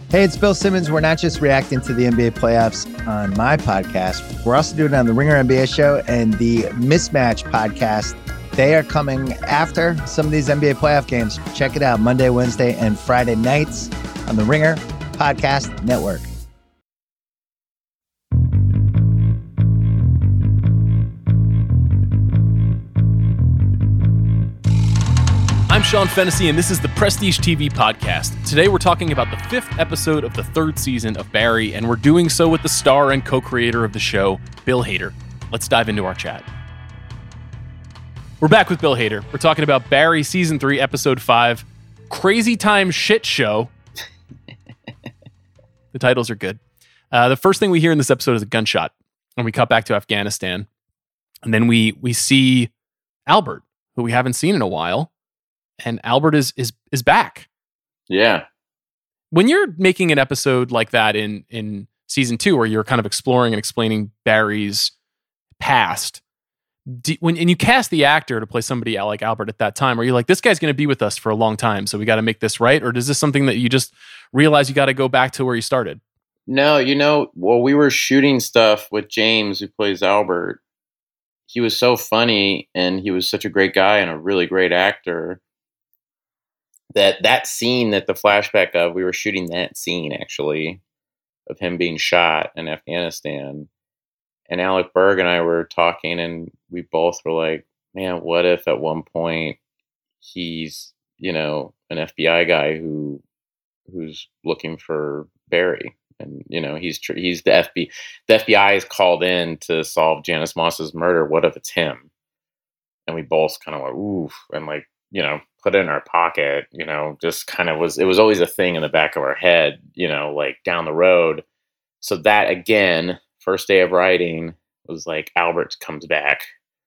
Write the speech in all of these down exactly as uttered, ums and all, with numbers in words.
Hey, it's Bill Simmons. We're not just reacting to the N B A playoffs on my podcast. We're also doing it on the Ringer N B A show and the Mismatch podcast. They are coming after some of these N B A playoff games. Check it out Monday, Wednesday, and Friday nights on the Ringer Podcast Network. I'm Sean Fennessy, and this is the Prestige T V podcast. Today, we're talking about the fifth episode of the third season of Barry, and we're doing so with the star and co-creator of the show, Bill Hader. Let's dive into our chat. We're back with Bill Hader. We're talking about Barry Season three, Episode five, Crazy Time Shit Show. The titles are good. Uh, the first thing we hear in this episode is a gunshot, and we cut back to Afghanistan. And then we we see Albert, who we haven't seen in a while. And Albert is is is back. Yeah. When you're making an episode like that in in season two, where you're kind of exploring and explaining Barry's past, do, when and you cast the actor to play somebody like Albert at that time, are you like, this guy's going to be with us for a long time, so we got to make this right? Or is this something that you just realize you got to go back to where you started? No, you know, well, we were shooting stuff with James, who plays Albert. He was so funny, and he was such a great guy and a really great actor. That that scene that the flashback of, we were shooting that scene actually of him being shot in Afghanistan. And Alec Berg and I were talking, and we both were like, man, what if at one point he's, you know, an F B I guy who who's looking for Barry, and you know, he's tr- he's the F B I. The F B I is called in to solve Janice Moss's murder. What if it's him? And we both kind of went, ooh, and like, you know, put it in our pocket, you know, just kind of was, it was always a thing in the back of our head, you know, like down the road. So that, again, first day of writing was like, Albert comes back,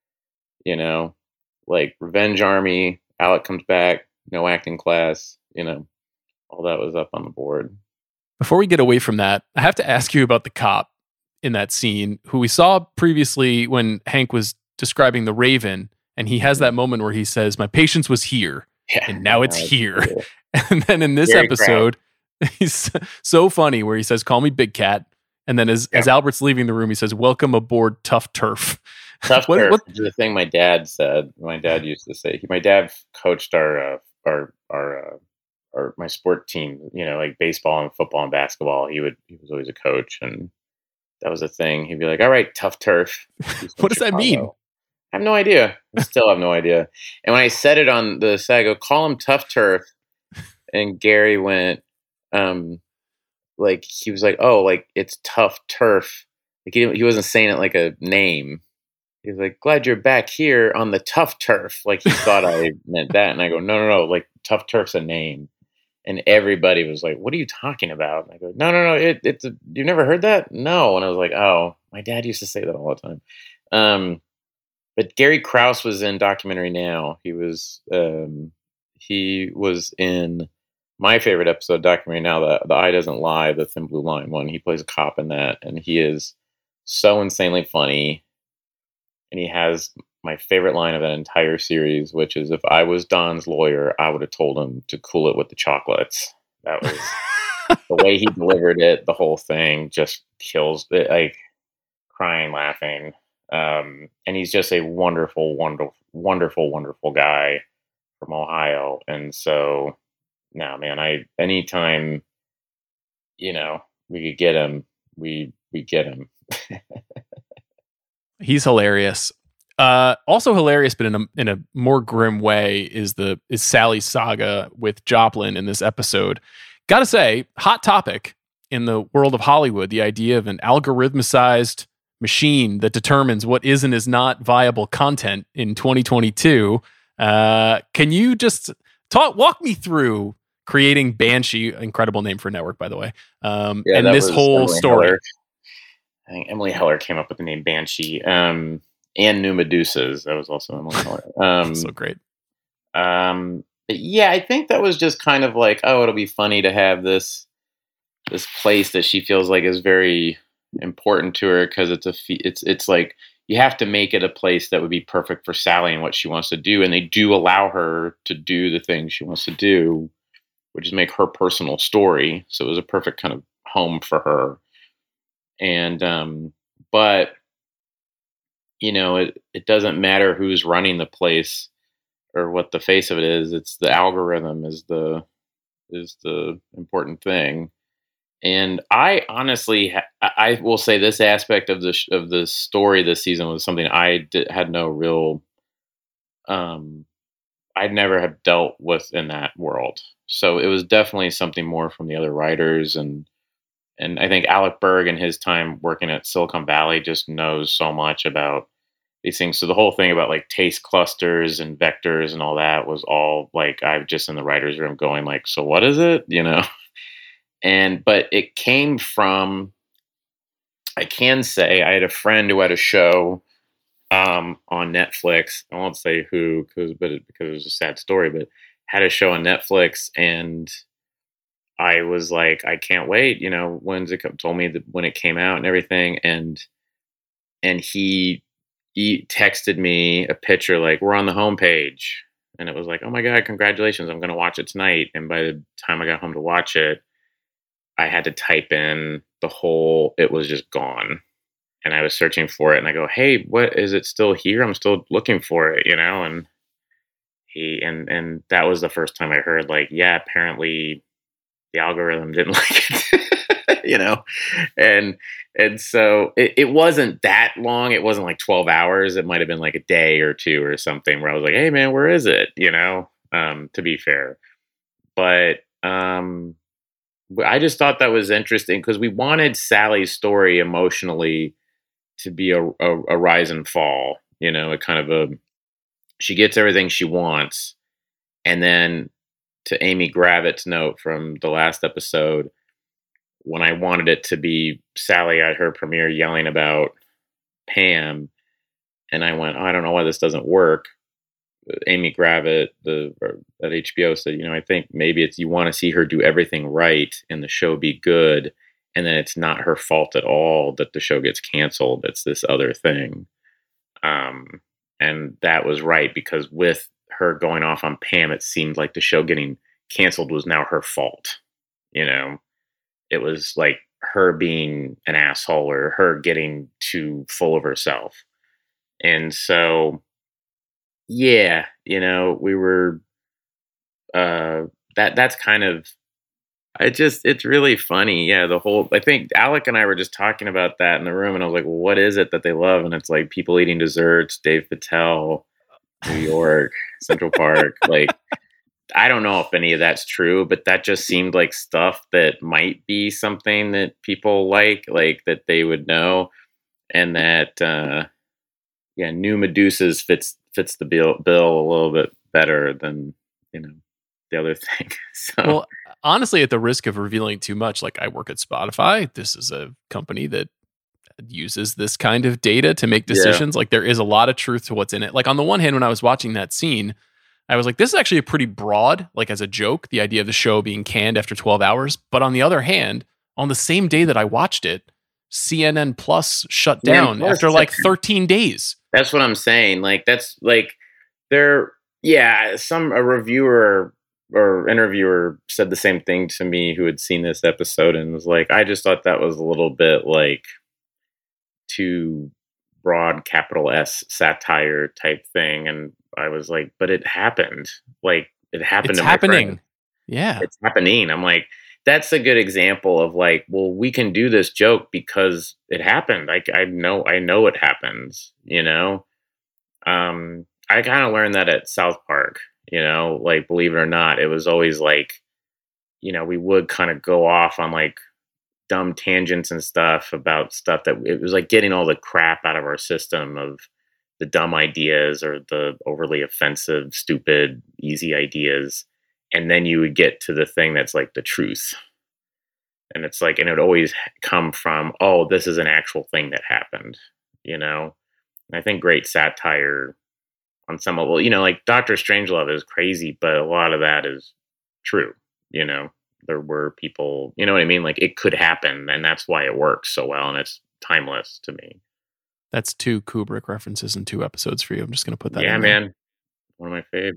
you know, like Revenge Army, Alec comes back, no acting class, you know, all that was up on the board. Before we get away from that, I have to ask you about the cop in that scene, who we saw previously when Hank was describing the Raven. And he has that moment where he says, my patience was here, yeah, and now it's here. Cool. And then in this Very episode, proud. He's so funny where he says, call me Big Cat. And then as, yeah. as Albert's leaving the room, he says, welcome aboard Tough Turf. Tough what, Turf what? is the thing my dad said. My dad used to say. My dad coached our, uh, our, our, uh, our, my sport team, you know, like baseball and football and basketball. He would, he was always a coach. And that was a thing. He'd be like, all right, Tough Turf. What does Chicago. That mean? I have no idea. I still have no idea. And when I said it on the set, I go, call him Tough Turf. And Gary went, um, like, he was like, oh, like, it's Tough Turf. Like, he, he wasn't saying it like a name. He was like, glad you're back here on the Tough Turf. Like, he thought I meant that. And I go, no, no, no. Like, Tough Turf's a name. And everybody was like, what are you talking about? And I go, no, no, no. It, it's a, you've never heard that? No. And I was like, oh, my dad used to say that all the time. Um, But Gary Krause was in Documentary Now. He was um, he was in my favorite episode of Documentary Now, the, the Eye Doesn't Lie, the Thin Blue Line one. He plays a cop in that, and he is so insanely funny. And he has my favorite line of that entire series, which is, if I was Don's lawyer, I would have told him to cool it with the chocolates. That was the way he delivered it. The whole thing just kills it, like crying, laughing. Um, and he's just a wonderful, wonderful, wonderful, wonderful guy from Ohio. And so, no, man, I, anytime, you know, we could get him, we, we get him. He's hilarious. Uh, also hilarious, but in a, in a more grim way is the, is Sally's saga with Joplin in this episode. Gotta say, hot topic in the world of Hollywood, the idea of an algorithmicized machine that determines what is and is not viable content in twenty twenty-two. Uh, can you just talk, walk me through creating Banshee, incredible name for a network, by the way, um, yeah, and this whole Emily story? Heller. I think Emily Heller came up with the name Banshee, um, and New Medusas. That was also Emily Heller. Um, so great. Um, but yeah, I think that was just kind of like, oh, it'll be funny to have this this place that she feels like is very important to her, because it's a it's it's like you have to make it a place that would be perfect for Sally and what she wants to do, and they do allow her to do the things she wants to do. which is make her personal story. So it was a perfect kind of home for her. And, um, but, you know, it, it doesn't matter who's running the place or what the face of it is. It's the algorithm is the, is the important thing. And I honestly, ha- I I will say this aspect of the, sh- of the story this season was something I did, had no real, um, I'd never have dealt with in that world. So it was definitely something more from the other writers, and and I think Alec Berg in his time working at Silicon Valley just knows so much about these things. So the whole thing about like taste clusters and vectors and all that was all like I've just in the writers' room going like, so what is it? You know? And but it came from I can say I had a friend who had a show um, on Netflix. I won't say who, because but it, because it was a sad story, but had a show on Netflix, and I was like, I can't wait. You know, when's it come, told me that when it came out and everything, and and he he texted me a picture like we're on the homepage, and it was like, oh my god, congratulations! I'm gonna watch it tonight. And by the time I got home to watch it, I had to type in the whole. It was just gone. And I was searching for it, and I go, "Hey, what is it still here? I'm still looking for it, you know." And he and and that was the first time I heard, like, yeah, apparently the algorithm didn't like it, you know. And and so it, it wasn't that long. It wasn't like twelve hours. It might have been like a day or two or something where I was like, "Hey, man, where is it?" You know. Um, to be fair, but um, I just thought that was interesting because we wanted Sally's story emotionally to be a, a, a rise and fall, you know, a kind of a, she gets everything she wants. And then to Amy Gravitt's note from the last episode, when I wanted it to be Sally at her premiere yelling about Pam, and I went, oh, I don't know why this doesn't work. Amy Gravitt, the at H B O said, you know, I think maybe it's you want to see her do everything right and the show be good. And then it's not her fault at all that the show gets canceled. It's this other thing. Um, and that was right because with her going off on Pam, it seemed like the show getting canceled was now her fault. You know, it was like her being an asshole or her getting too full of herself. And so, yeah, you know, we were, uh, that, that's kind of, I just, it's really funny. Yeah. The whole, I think Alec and I were just talking about that in the room, and I was like, well, what is it that they love? And it's like people eating desserts, Dave Patel, New York, Central Park. Like, I don't know if any of that's true, but that just seemed like stuff that might be something that people like, like that they would know. And that, uh, yeah, New Medusas fits, fits the bill, bill a little bit better than, you know, the other thing. So. Well, honestly, at the risk of revealing too much, like I work at Spotify. This is a company that uses this kind of data to make decisions. Yeah. Like there is a lot of truth to what's in it. Like on the one hand, when I was watching that scene, I was like, this is actually a pretty broad, like as a joke, the idea of the show being canned after twelve hours. But on the other hand, on the same day that I watched it, C N N Plus shut down yeah, after like thirteen days. That's what I'm saying. Like, that's like, they're, yeah, some, a reviewer or interviewer said the same thing to me who had seen this episode and was like, I just thought that was a little bit like too broad, capital S satire type thing. And I was like, but it happened. Like, it happened. It's to happening. My friend. Yeah. It's happening. I'm like, that's a good example of like, well, we can do this joke because it happened. Like, I know, I know it happens, you know? Um, I kind of learned that at South Park, you know, like, believe it or not, it was always like, you know, we would kind of go off on like dumb tangents and stuff about stuff that it was like getting all the crap out of our system of the dumb ideas or the overly offensive, stupid, easy ideas. And then you would get to the thing that's like the truth. And it's like, and it would always come from, oh, this is an actual thing that happened, you know? And I think great satire on some level, you know, like Doctor Strangelove is crazy, but a lot of that is true, you know? There were people, you know what I mean? Like it could happen, and that's why it works so well, and it's timeless to me. That's two Kubrick references in two episodes for you. I'm just going to put that yeah, in man. One of my faves.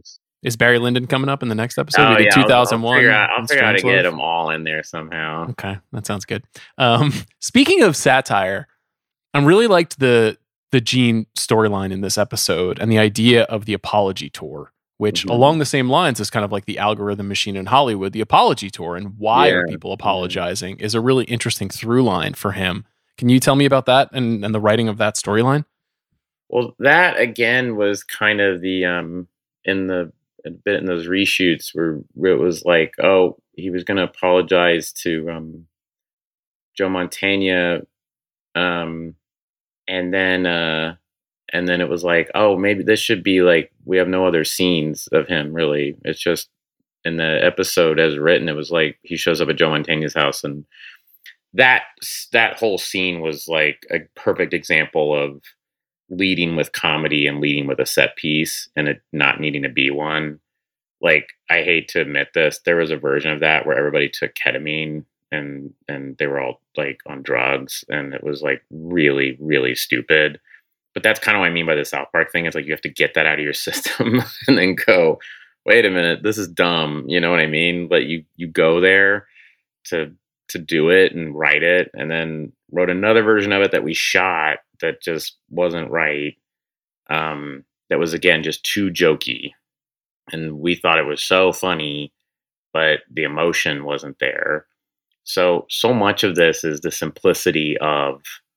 Is Barry Lyndon coming up in the next episode? Oh we did yeah, two thousand one. I'll, I'll figure out, I'll and figure out how to Strangelove. get them all in there somehow. Okay, that sounds good. Um, speaking of satire, I really liked the the Gene storyline in this episode and the idea of the apology tour, which Mhm. along the same lines is kind of like the algorithm machine in Hollywood, the apology tour, and why Yeah. are people apologizing is a really interesting through line for him. Can you tell me about that and, and the writing of that storyline? Well, that again was kind of the um in the a bit in those reshoots where, where it was like, oh, he was going to apologize to um Joe Montana, um, and then uh, and then it was like, oh, maybe this should be like we have no other scenes of him really. It's just in the episode as written, it was like he shows up at Joe Montana's house, and that that whole scene was like a perfect example of leading with comedy and leading with a set piece and it not needing to be one. Like, I hate to admit this, there was a version of that where everybody took ketamine and and they were all like on drugs, and it was like really, really stupid. But that's kind of what I mean by the South Park thing. It's like you have to get that out of your system and then go, wait a minute, this is dumb. You know what I mean? But you you go there to to do it and write it, and then wrote another version of it that we shot that just wasn't right. Um, that was again just too jokey, and we thought it was so funny, but the emotion wasn't there. So so much of this is the simplicity of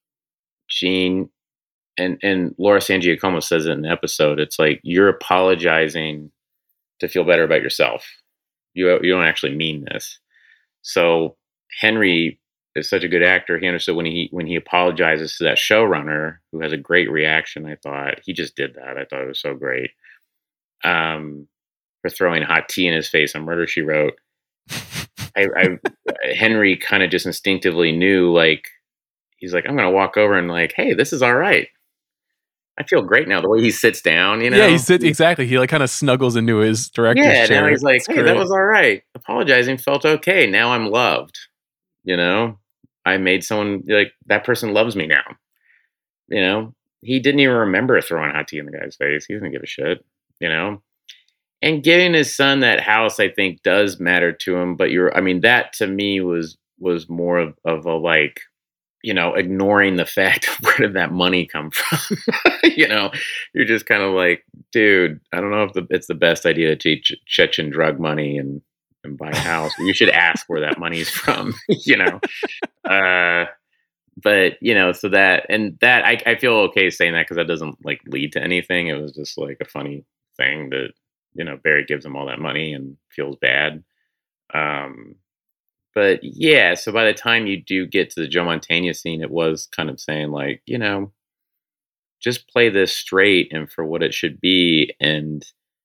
Gene, and and Laura San Giacomo says it in the episode. It's like you're apologizing to feel better about yourself. You you don't actually mean this. So Henry is such a good actor. He understood when he when he apologizes to that showrunner who has a great reaction. I thought he just did that. I thought it was so great. Um, for throwing hot tea in his face on Murder, She Wrote. I, I Henry kind of just instinctively knew, like, he's like, I'm gonna walk over and like, hey, this is all right. I feel great now. The way he sits down, you know. Yeah, he sits exactly. He like kind of snuggles into his director's yeah, chair. now he's like, It's hey, great. that was all right. Apologizing felt okay. Now I'm loved. You know, I made someone like that person loves me now. You know, he didn't even remember throwing hot tea in the guy's face. He doesn't give a shit. You know, and giving his son that house, I think, does matter to him. But you're, I mean, that to me was was more of, of a like, you know, ignoring the fact of where did that money come from? You know, you're just kind of like, dude, I don't know if the, it's the best idea to teach Chechen drug money and, and buy a house. You should ask where that money's from, you know? Uh, but, you know, so that, and that, I, I feel okay saying that because that doesn't like lead to anything. It was just like a funny thing that, you know, Barry gives him all that money and feels bad. Um, But yeah, so by the time you do get to the Joe Montana scene, it was kind of saying like, you know, just play this straight and for what it should be, and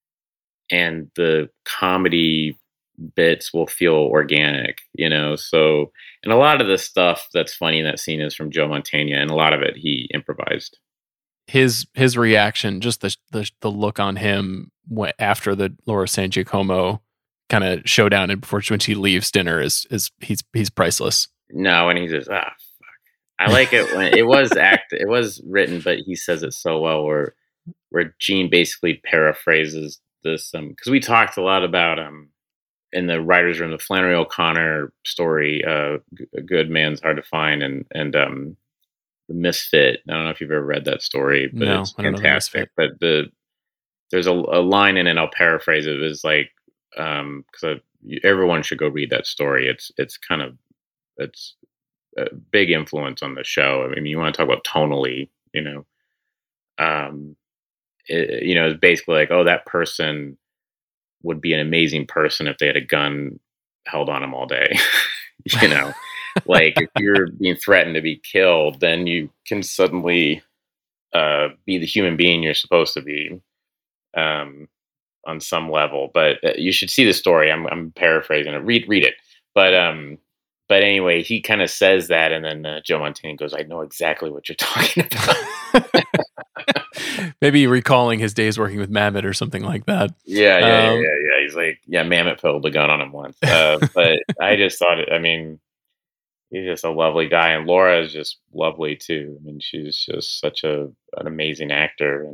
and the comedy bits will feel organic, you know. So, and a lot of the stuff that's funny in that scene is from Joe Montana, and a lot of it he improvised. His his reaction, just the the, the look on him wh- after the Laura San Giacomo kind of showdown and before when she leaves dinner is is he's he's priceless. No, and he says, ah, fuck. I like it when it was act it was written, but he says it so well where where Gene basically paraphrases this um because we talked a lot about um in the writers' room the Flannery O'Connor story, uh G- a good man's hard to find, and and um the Misfit. I don't know if you've ever read that story, but No, it's I don't know The fantastic. Misfit. But the there's a, a line in it, I'll paraphrase it, is like um because everyone should go read that story. It's it's kind of it's a big influence on the show. I mean, you want to talk about tonally, you know, um, it, you know, it's basically like, oh, that person would be an amazing person if they had a gun held on them all day. You know, like if you're being threatened to be killed, then you can suddenly uh, be the human being you're supposed to be um, on some level. But uh, you should see the story. I'm, I'm paraphrasing it. Read, read it. But um, But anyway, he kind of says that, and then uh, Joe Montana goes, I know exactly what you're talking about. Maybe recalling his days working with Mamet or something like that. yeah, yeah, yeah, Um, yeah, yeah. He's like, yeah, Mamet pulled a gun on him once. Uh, but I just thought, it, I mean, he's just a lovely guy. And Laura is just lovely, too. I mean, she's just such a an amazing actor. And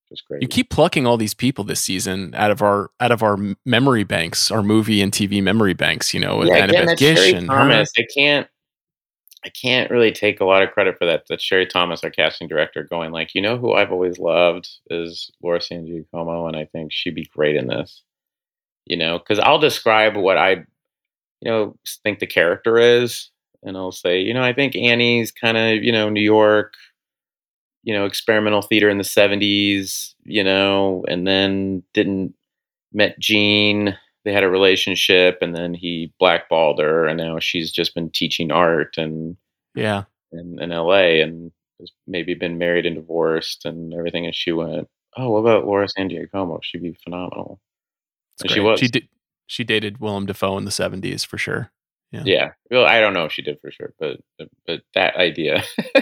Just great. You keep plucking all these people this season out of our out of our memory banks, our movie and T V memory banks. You know, yeah, again, Annabeth that's Gish Sherry and Thomas. her. I can't. I can't really take a lot of credit for that. That's Sherry Thomas, our casting director, going like, you know, who I've always loved is Laura San Giacomo, and I think she'd be great in this. You know, because I'll describe what I, you know, think the character is, and I'll say, you know, I think Annie's kind of, you know, New York, you know, experimental theater in the seventies, you know, and then didn't met Gene. They had a relationship, and then he blackballed her, and now she's just been teaching art and yeah, in, in L A, and has maybe been married and divorced and everything. And she went, "Oh, what about Laura San Giacomo? She'd be phenomenal." And she was. She did. She dated Willem Dafoe in the seventies for sure. Yeah. Yeah. Well, I don't know if she did for sure, but but that idea.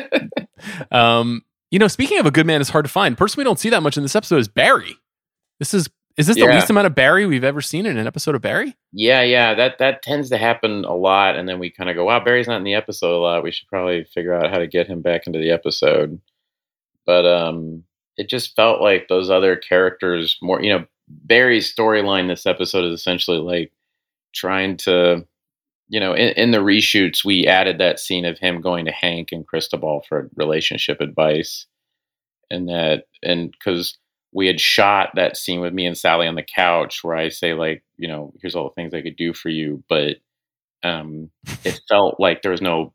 um, you know, speaking of a good man is hard to find. Person we don't see that much in this episode is Barry. This is. Is this the Yeah. least amount of Barry we've ever seen in an episode of Barry? Yeah, yeah, that that tends to happen a lot, and then we kind of go, "Wow, Barry's not in the episode a lot. We should probably figure out how to get him back into the episode." But um, it just felt like those other characters more. You know, Barry's storyline this episode is essentially like trying to, you know, in, in the reshoots we added that scene of him going to Hank and Cristobal for relationship advice, and that and because. We had shot that scene with me and Sally on the couch where I say like, you know, here's all the things I could do for you. But um, it felt like there was no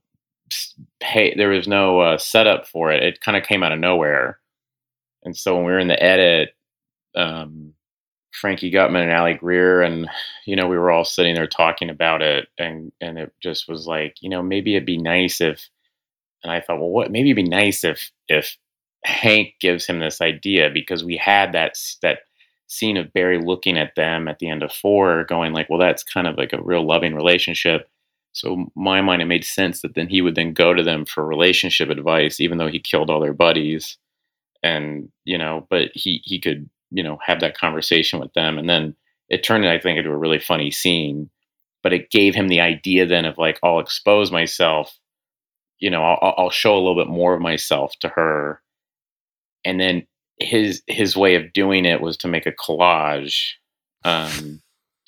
pay, there was no uh, setup for it. It kind of came out of nowhere. And so when we were in the edit, um, Frankie Gutman and Allie Greer, and, you know, we were all sitting there talking about it. And, and it just was like, you know, maybe it'd be nice if, and I thought, well, what, maybe it'd be nice if, if, Hank gives him this idea, because we had that that scene of Barry looking at them at the end of four going like, well, that's kind of like a real loving relationship. So in my mind, it made sense that then he would then go to them for relationship advice, even though he killed all their buddies. And, you know, but he, he could, you know, have that conversation with them. And then it turned, I think, into a really funny scene, but it gave him the idea then of like, I'll expose myself, you know, I'll, I'll show a little bit more of myself to her. And then his his way of doing it was to make a collage, um,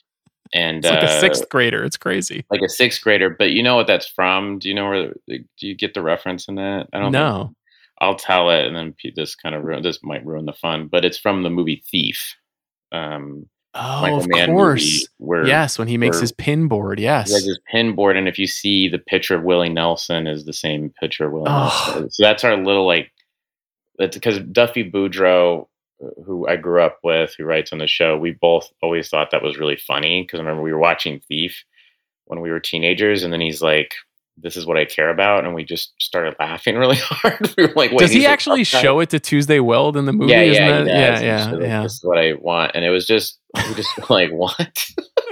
and it's like uh, a sixth grader. It's crazy, like a sixth grader. But you know what that's from? Do you know where? Do you get the reference in that? I don't know. Think, I'll tell it, and then this kind of ruin, this might ruin the fun. But it's from the movie Thief. Um, oh, Michael of Mann course. Where, yes, when he makes his pin board. Yes, he has his pin board, and if you see the picture of Willie Nelson, is the same picture of Willie Oh. Nelson. So that's our little like. It's because Duffy Boudreaux, who I grew up with, who writes on the show, we both always thought that was really funny. Because I remember we were watching Thief when we were teenagers, and then he's like, "This is what I care about," and we just started laughing really hard. We were like, Wait, does he he's actually show it to Tuesday Weld in the movie? Yeah, Isn't yeah, that? he yeah, does. yeah, So like, yeah. This is what I want, and it was just, we just were like, what?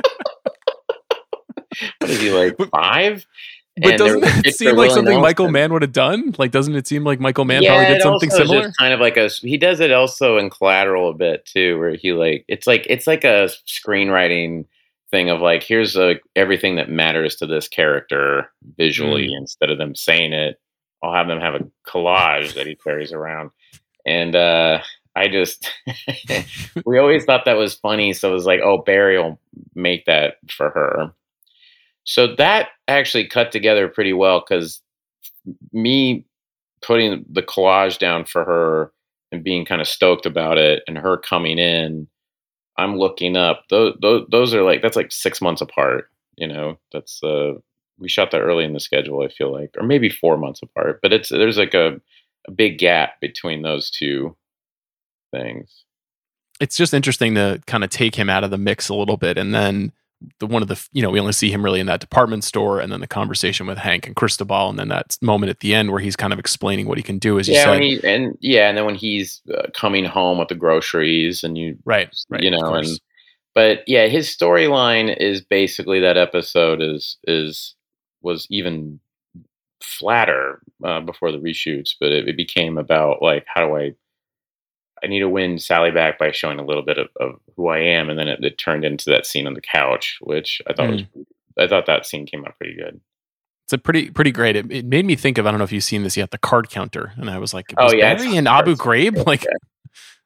What is he like five? But And doesn't there was a it picture seem of like Willie something Michael Nelson. Mann would have done? Like, doesn't it seem like Michael Mann Yeah, probably did it something also is similar? just kind of like a he does it also in Collateral a bit too, where he like it's like it's like a screenwriting thing of like, here's a, everything that matters to this character visually. Mm. Instead of them saying it, I'll have them have a collage that he carries around. And uh I just we always thought that was funny, so it was like, oh, Barry will make that for her. So that actually cut together pretty well, because me putting the collage down for her and being kind of stoked about it, and her coming in, I'm looking up. Those those, those are like, that's like six months apart. You know, that's uh, we shot that early in the schedule, I feel like, or maybe four months apart. But it's there's like a, a big gap between those two things. It's just interesting to kind of take him out of the mix a little bit, and then the one of the, you know, we only see him really in that department store, and then the conversation with Hank and Cristobal, and then that moment at the end where he's kind of explaining what he can do, as you Yeah, said. when he, and yeah, and then when he's uh, coming home with the groceries, and you, right, right, you of know, and course. but yeah, his storyline is basically that episode is is was even flatter uh, before the reshoots, but it, it became about like, how do I I need to win Sally back by showing a little bit of, of who I am, and then it, it turned into that scene on the couch, which I thought Mm. was I thought that scene came out pretty good. It's a pretty pretty great. It, it made me think of, I don't know if you've seen this yet, the card counter, and I was like, Oh, was yeah, Barry it's- in Abu Ghraib? Like,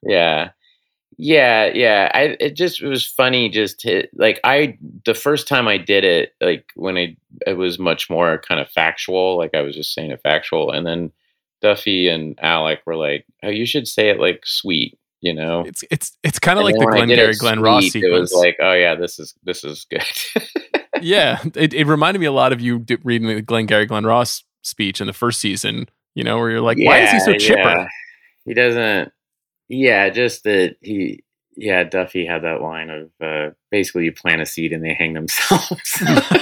Yeah. Yeah, yeah. I it just it was funny just to like I the first time I did it, like when I it was much more kind of factual, like I was just saying it factual. And then Duffy and Alec were like, "Oh, you should say it like sweet," you know? It's it's it's kind of And like then the when I Glenn did Gary it Glenn Ross sweet, it was sequence. like, "Oh yeah, this is this is good." Yeah, it, it reminded me a lot of you d- reading the Glenn Gary Glenn Ross speech in the first season, you know, where you're like, why is he Yeah, so chipper? yeah. He doesn't yeah, just that he yeah, Duffy had that line of uh, basically you plant a seed and they hang themselves.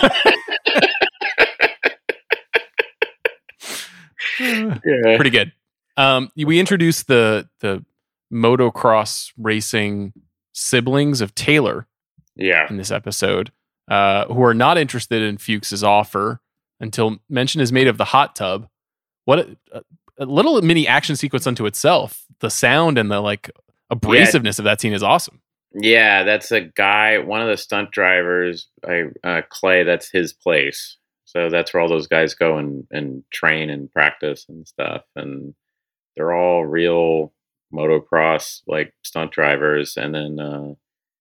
Yeah. Pretty good. Um, we introduced the the motocross racing siblings of Taylor Yeah. in this episode, uh, who are not interested in Fuchs's offer until mention is made of the hot tub. What a, a little mini action sequence unto itself. The sound and the like abrasiveness yeah. of that scene is awesome. Yeah, that's a guy, one of the stunt drivers, I, uh, Clay, that's his place. So that's where all those guys go and, and train and practice and stuff. And they're all real motocross, like stunt drivers. And then, uh,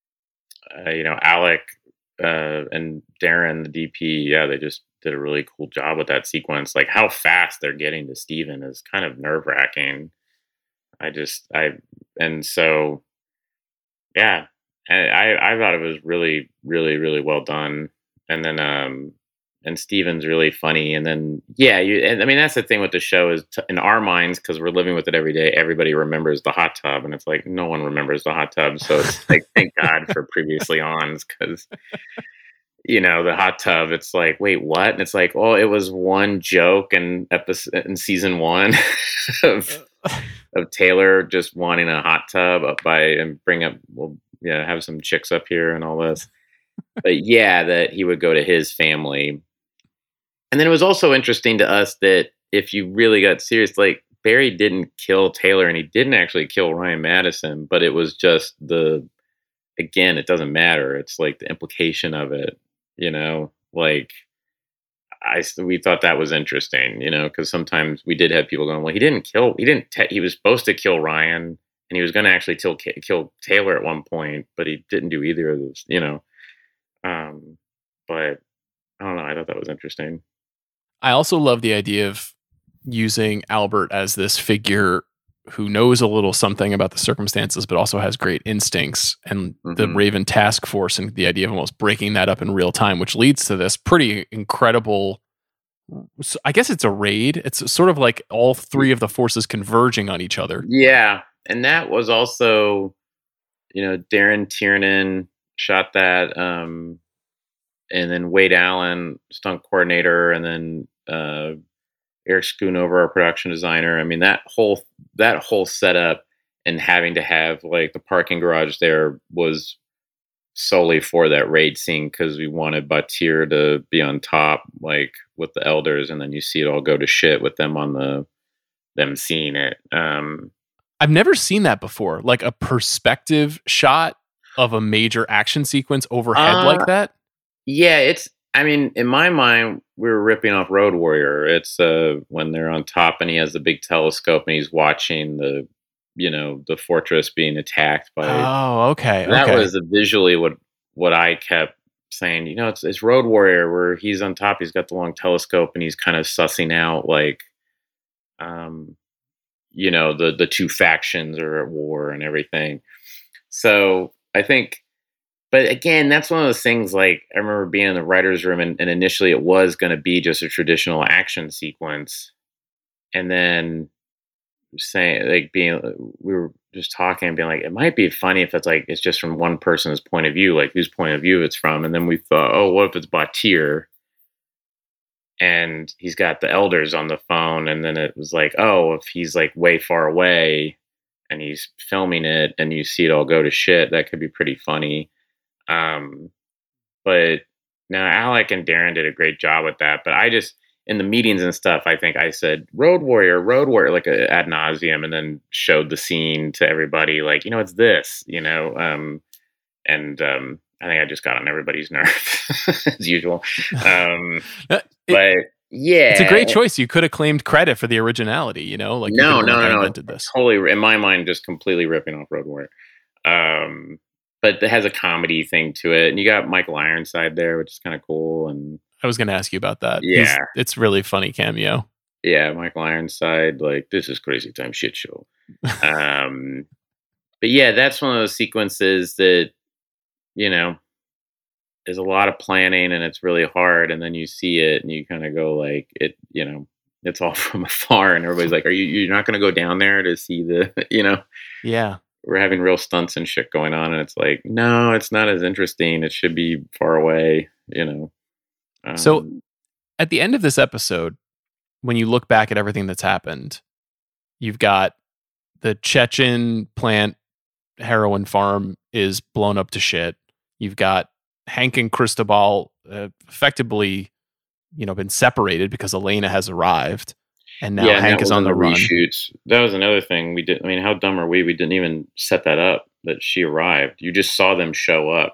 uh, you know, Alec uh, and Darren, the D P, yeah, they just did a really cool job with that sequence. Like how fast they're getting to Steven is kind of nerve wracking. I just, I, and so, yeah, I, I thought it was really, really, really well done. And then, um, and Steven's really funny. And then, yeah, you, and I mean, that's the thing with the show is t- in our minds, because we're living with it every day, everybody remembers the hot tub. And it's like, no one remembers the hot tub. So it's like, thank God for previously ons, because, you know, the hot tub, it's like, wait, what? And it's like, oh, it was one joke in episode in season one of, of Taylor just wanting a hot tub up by and bring up, well, yeah, have some chicks up here and all this. But yeah, that he would go to his family. And then it was also interesting to us that if you really got serious, like Barry didn't kill Taylor and he didn't actually kill Ryan Madison, but it was just the, again, it doesn't matter. It's like the implication of it, you know, like I, we thought that was interesting, you know, because sometimes we did have people going, well, he didn't kill, he didn't, te- he was supposed to kill Ryan and he was going to actually kill, kill Taylor at one point, but he didn't do either of those, you know. Um, but I don't know. I thought that was interesting. I also love the idea of using Albert as this figure who knows a little something about the circumstances, but also has great instincts, and mm-hmm. the Raven task force and the idea of almost breaking that up in real time, which leads to this pretty incredible, I guess it's a raid. It's sort of like all three of the forces converging on each other. Yeah. And that was also, you know, Darren Tiernan shot that, um, and then Wade Allen, stunt coordinator, and then uh, Eric Schoonover, our production designer. I mean, that whole that whole setup and having to have like the parking garage there was solely for that raid scene because we wanted Batir to be on top, like with the elders, and then you see it all go to shit with them on the them seeing it. Um, I've never seen that before, like a perspective shot of a major action sequence overhead uh, like that. Yeah, it's, I mean, in my mind, we were ripping off Road Warrior. It's uh, when they're on top and he has the big telescope and he's watching the, you know, the fortress being attacked by. Oh, okay. That okay. was visually what, what I kept saying, you know, it's, it's Road Warrior where he's on top, he's got the long telescope and he's kind of sussing out like, um, you know, the, the two factions are at war and everything. So I think, but again, that's one of those things, like, I remember being in the writer's room and, and initially it was going to be just a traditional action sequence. And then saying, like, being, we were just talking and being like, it might be funny if it's like, it's just from one person's point of view, like whose point of view it's from. And then we thought, oh, what if it's Batir? And he's got the elders on the phone. And then it was like, oh, if he's like way far away and he's filming it and you see it all go to shit, that could be pretty funny. Um, but now Alec and Darren did a great job with that. But I just, in the meetings and stuff, I think I said Road Warrior, Road Warrior, like a, ad nauseum, and then showed the scene to everybody, like, you know, it's this, you know, um, and um, I think I just got on everybody's nerves as usual. Um, it, but Yeah, it's a great choice. You could have claimed credit for the originality, you know, like you no, could've been no, like, no, I no. invented this. Totally, in my mind, just completely ripping off Road Warrior. Um, but it has a comedy thing to it, and you got Michael Ironside there, which is kind of cool. And I was going to ask you about that. Yeah. He's, it's really funny cameo. yeah, Michael Ironside, like, this is Crazy Time shit show. um, but yeah, that's one of those sequences that, you know, there's a lot of planning and it's really hard, and then you see it and you kind of go like, it, you know, it's all from afar, and everybody's like, are you you're not going to go down there to see the, you know, Yeah. we're having real stunts and shit going on, and it's like, no, it's not as interesting. It should be far away, you know. Um, So at the end of this episode, when you look back at everything that's happened, you've got the Chechen plant heroin farm is blown up to shit. You've got Hank and Cristobal uh, effectively, you know, been separated because Elena has arrived, and now yeah, and Hank that is was on in the run. reshoots. That was another thing we did. I mean, how dumb are we? We didn't even set that up that she arrived. You just saw them show up.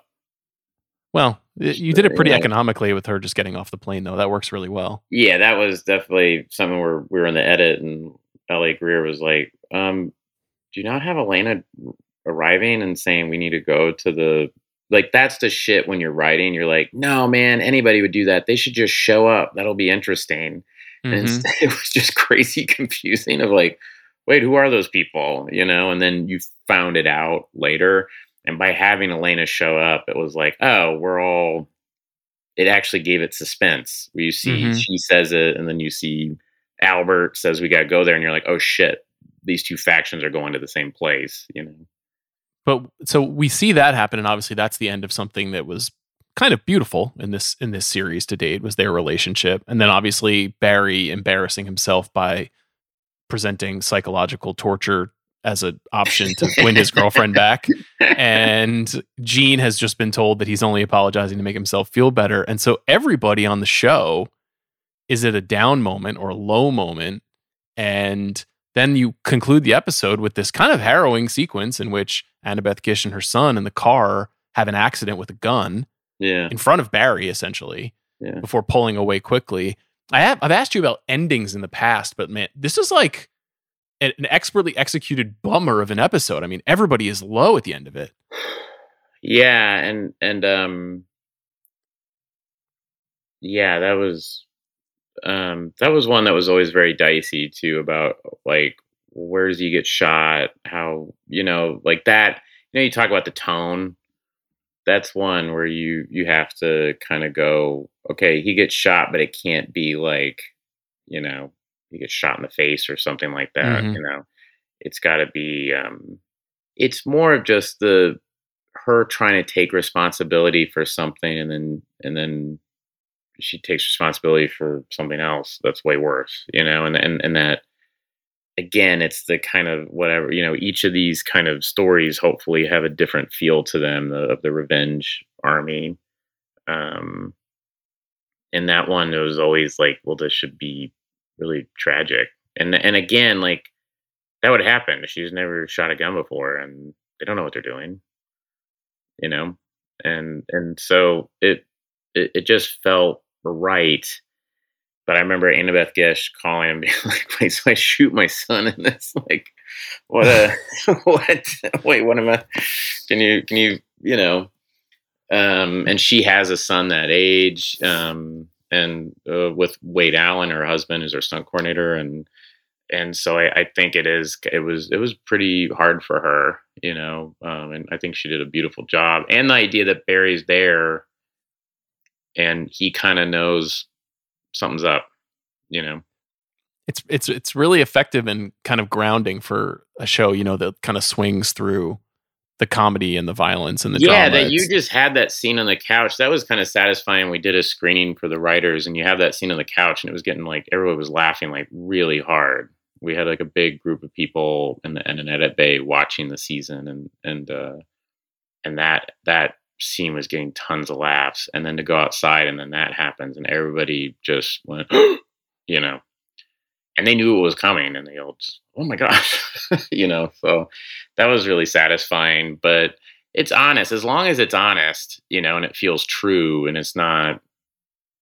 Well, y- you did it pretty Yeah. economically with her just getting off the plane, though. That works really well. Yeah, that was definitely something where we were in the edit, and Elliot Greer was like, um, do you not have Elena arriving and saying we need to go to the, like, that's the shit when you're writing. You're like, no, man, anybody would do that. They should just show up. That'll be interesting. And Mhm. instead, it was just crazy confusing of like, wait, who are those people? You know, and then you found it out later. And by having Elena show up, it was like, oh, we're all, it actually gave it suspense. Where you see, Mhm. she says it, and then you see Albert says we got to go there. And you're like, oh shit, these two factions are going to the same place, you know? But so we see that happen, and obviously that's the end of something that was kind of beautiful in this in this series to date, was their relationship. And then obviously Barry embarrassing himself by presenting psychological torture as an option to win his girlfriend back. And Gene has just been told that he's only apologizing to make himself feel better. And so everybody on the show is at a down moment or a low moment. And then you conclude the episode with this kind of harrowing sequence in which Annabeth Gish and her son in the car have an accident with a gun Yeah. in front of Barry, essentially, Yeah. before pulling away quickly. I have I've asked you about endings in the past, but man, this is like an an expertly executed bummer of an episode. I mean, everybody is low at the end of it. Yeah. And, and, um, yeah, that was, um, that was one that was always very dicey too, about like, where does he get shot? How, you know, like that, you know, you talk about the tone. That's one where you, you have to kind of go, okay, he gets shot, but it can't be like, you know, he gets shot in the face or something like that. Mhm. You know, it's got to be, um, it's more of just the, her trying to take responsibility for something, and then, and then she takes responsibility for something else that's way worse, you know, and, and, and that, again, it's the kind of whatever, you know, each of these kind of stories hopefully have a different feel to them, the, of the revenge army. Um, and that one, it was always like, well, this should be really tragic. And, and again, like, that would happen. She's never shot a gun before, and they don't know what they're doing, you know? And, and so it, it, it just felt right. But I remember Annabeth Gish calling and being like, wait, so I shoot my son in this? Like, what a, what, wait, what am I, can you, can you, you know, um, and she has a son that age, um, and uh, with Wade Allen, her husband, who's her stunt coordinator. And, and so I, I think it is, it was, it was pretty hard for her, you know, um, and I think she did a beautiful job. And the idea that Barry's there and he kind of knows something's up, you know. It's it's it's really effective and kind of grounding for a show, you know, that kind of swings through the comedy and the violence and the yeah, drama. that you It's- just had that scene on the couch. That was kind of satisfying. We did a screening for the writers, and you have that scene on the couch, and it was getting like, everyone was laughing like really hard. We had like a big group of people in the in an edit bay watching the season, and and uh, and that that scene was getting tons of laughs. And then to go outside, and then that happens, and everybody just went, you know, and they knew it was coming, and they all just, oh my gosh, you know. So that was really satisfying. But it's honest, as long as it's honest, you know, and it feels true, and it's not,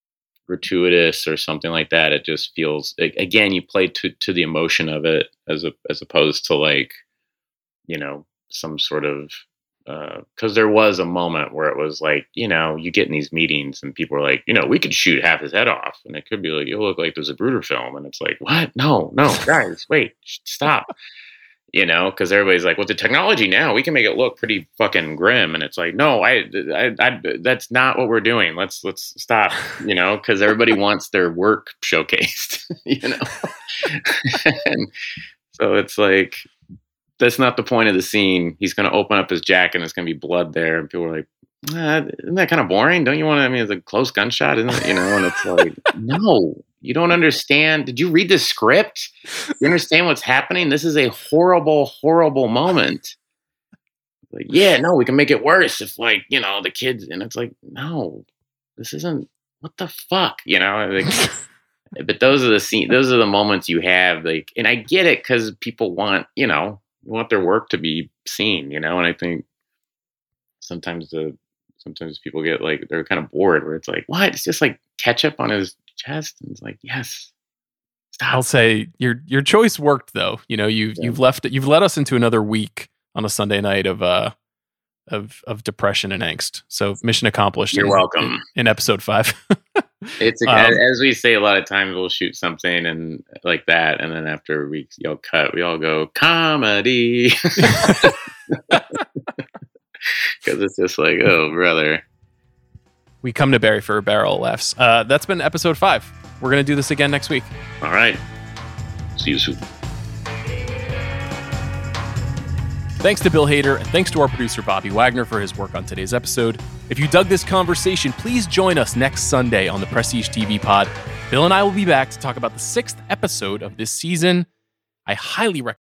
gratuitous or something like that. It just feels, again, you play to, to the emotion of it as a, as opposed to like, you know, some sort of, uh, cause there was a moment where it was like, you know, you get in these meetings and people are like, you know, we could shoot half his head off, and it could be like, you look like there's a Bruder film. And it's like, what? No, no, guys, wait, stop. You know, because everybody's like, well, the technology now, we can make it look pretty fucking grim. And it's like, no, I, I, I that's not what we're doing. Let's, let's stop, you know, because everybody wants their work showcased, you know? And so it's like, that's not the point of the scene. He's going to open up his jacket and it's going to be blood there. And people are like, ah, isn't that kind of boring? Don't you want to, I mean, it's a close gunshot, isn't it? You know, and it's like, no. You don't understand. Did you read the script? You understand what's happening? This is a horrible, horrible moment. Like, yeah, no, we can make it worse if, like, you know, the kids. And it's like, no, this isn't. What the fuck, you know? Like, but those are the scene. Those are the moments you have. Like, and I get it because people want, you know, want their work to be seen. You know, and I think sometimes the sometimes people get like they're kind of bored where it's like, what? It's just like ketchup on his chest, and it's like, yes, stop. I'll say your your choice worked though. You know, you've yeah. you've left you've led us into another week on a Sunday night of uh of of depression and angst. So mission accomplished. You're in, welcome. In, in episode five. It's a, um, as we say a lot of times, we'll shoot something and like that, and then after we yell cut, we all go comedy because it's just like, oh brother. We come to Barry for a barrel of laughs. Uh, that's been episode five. We're going to do this again next week. All right. See you soon. Thanks to Bill Hader, and thanks to our producer, Bobby Wagner, for his work on today's episode. If you dug this conversation, please join us next Sunday on the Prestige T V pod. Bill and I will be back to talk about the sixth episode of this season. I highly recommend